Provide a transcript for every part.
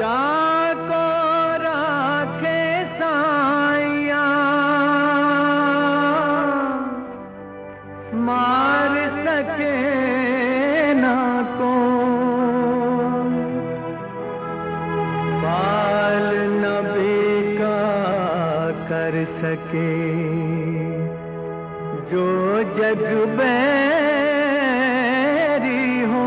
जाको राखे साइया, मार सके ना को बाल नबी का कर सके जो जग बैरी हो।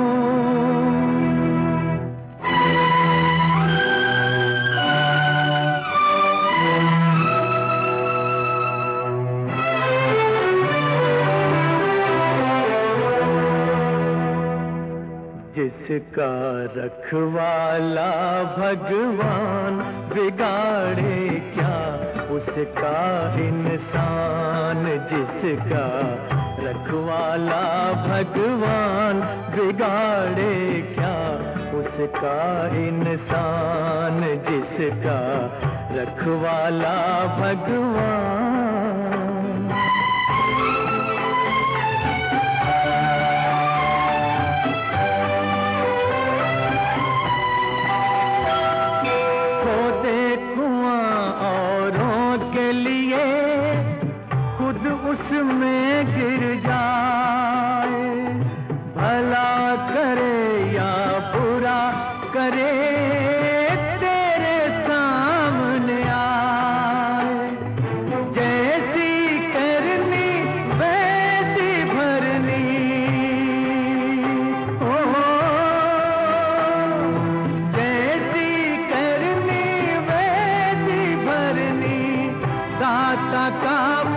जिसका रखवाला भगवान बिगाड़े क्या उसका इंसान, जिसका रखवाला भगवान बिगाड़े क्या उसका इंसान, जिसका रखवाला भगवान। उसमें गिर जाए, भला करे या बुरा करे तेरे सामने आए। जैसी करनी वैसी भरनी, ओ जैसी करनी वैसी भरनी, दाता का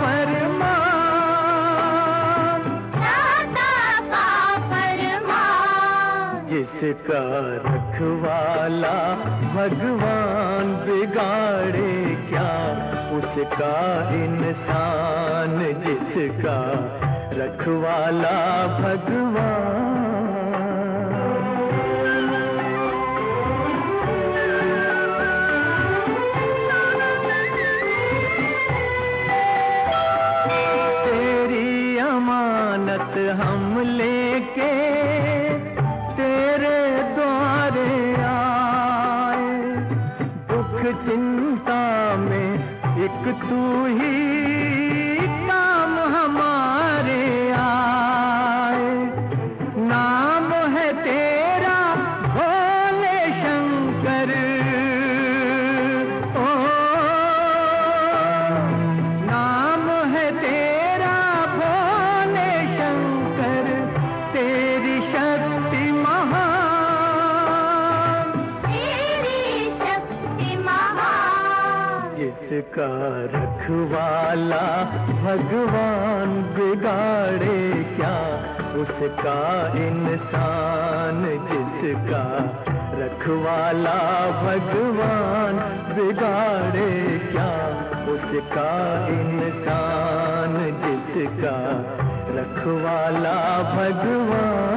जिसका रखवाला भगवान बिगाड़े क्या उसका इंसान, जिसका रखवाला भगवान। तेरी अमानत हम लेके तेरे द्वारे आए, दुख चिंता में एक तू ही काम हमारे आए। नाम है तेरा भोले शंकर, ओ नाम है तेरा भोले शंकर, तेरी शक्ति जिसका रखवाला भगवान बिगाड़े क्या उसका इंसान, जिसका रखवाला भगवान बिगाड़े क्या उसका इंसान, जिसका रखवाला भगवान।